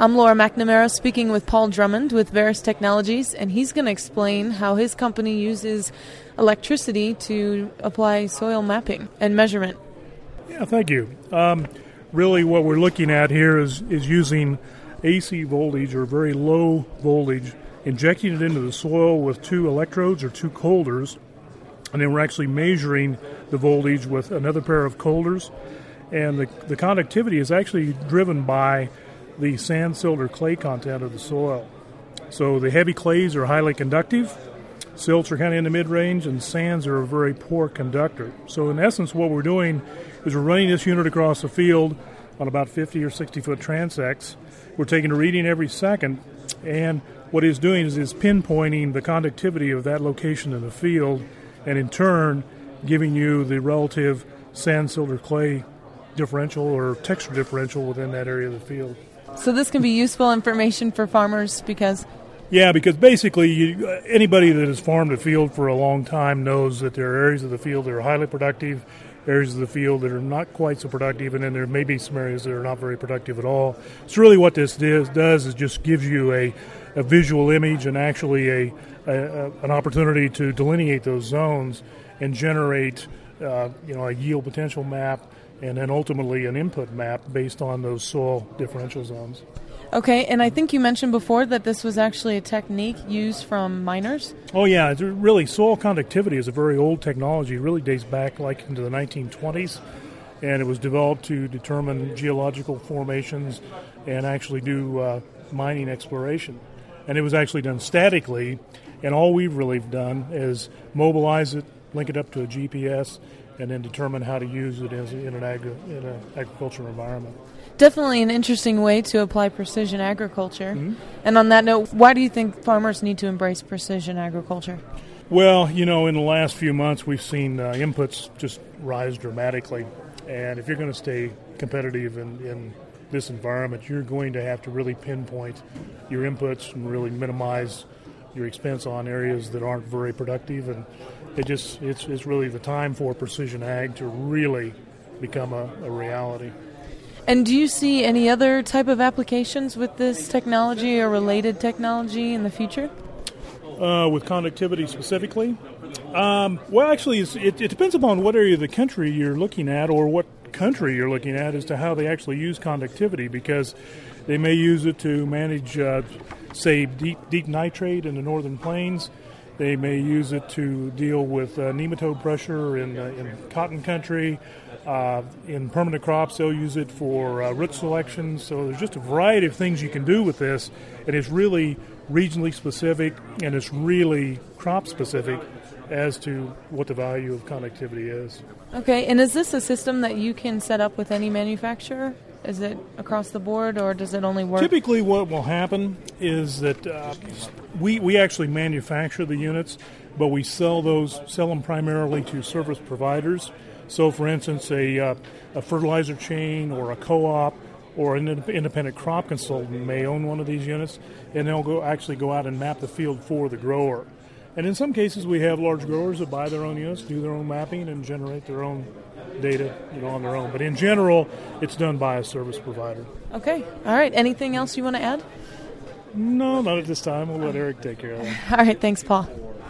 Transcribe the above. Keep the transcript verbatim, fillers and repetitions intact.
I'm Laura McNamara speaking with Paul Drummond with Veris Technologies, and he's going to explain how his company uses electricity to apply soil mapping and measurement. Yeah, thank you. Um, really what we're looking at here is, is using A C voltage or very low voltage, injecting it into the soil with two electrodes or two colders, and then we're actually measuring the voltage with another pair of colders. And the, the conductivity is actually driven by the sand, silt, or clay content of the soil. So the heavy clays are highly conductive, silts are kind of in the mid-range, and sands are a very poor conductor. So in essence, what we're doing is we're running this unit across the field on about fifty or sixty foot transects. We're taking a reading every second, and what it's doing is it's pinpointing the conductivity of that location in the field, and in turn giving you the relative sand, silt, or clay differential or texture differential within that area of the field. So this can be useful information for farmers because... Yeah, because basically you, anybody that has farmed a field for a long time knows that there are areas of the field that are highly productive, areas of the field that are not quite so productive, and then there may be some areas that are not very productive at all. So really what this does, does is just gives you a, a visual image and actually a, a, a an opportunity to delineate those zones and generate uh, you know, a yield potential map, and then ultimately an input map based on those soil differential zones. Okay, and I think you mentioned before that this was actually a technique used from miners? Oh yeah, it's really, soil conductivity is a very old technology. It really dates back like into the nineteen twenties, and it was developed to determine geological formations and actually do uh, mining exploration. And it was actually done statically, and all we've really done is mobilize it, link it up to a G P S, and then determine how to use it as in an agri- in an agricultural environment. Definitely an interesting way to apply precision agriculture. Mm-hmm. And on that note, why do you think farmers need to embrace precision agriculture? Well, you know, in the last few months we've seen uh, inputs just rise dramatically. And if you're going to stay competitive in, in this environment, you're going to have to really pinpoint your inputs and really minimize your expense on areas that aren't very productive. And it just it's, it's really the time for precision ag to really become a, a reality. And do you see any other type of applications with this technology or related technology in the future? Uh, with conductivity specifically? Um, well, actually, it's, it, it depends upon what area of the country you're looking at or what country you're looking at as to how they actually use conductivity, because they may use it to manage, uh, say, deep, deep nitrate in the northern plains. They may use it to deal with uh, nematode pressure in, uh, in cotton country. Uh, in permanent crops, they'll use it for uh, root selection. So there's just a variety of things you can do with this, and it's really regionally specific, and it's really crop specific as to what the value of conductivity is. Okay, and is this a system that you can set up with any manufacturer? Is it across the board, or does it only work? Typically what will happen is that uh, we, we actually manufacture the units, but we sell those sell them primarily to service providers. So, for instance, a, uh, a fertilizer chain or a co-op or an independent crop consultant may own one of these units, and they'll go actually go out and map the field for the grower. And in some cases, we have large growers that buy their own units, do their own mapping, and generate their own data, you know, on their own. But in general, it's done by a service provider. Okay. All right. Anything else you want to add? No, not at this time. We'll let Eric take care of that. All right. Thanks, Paul.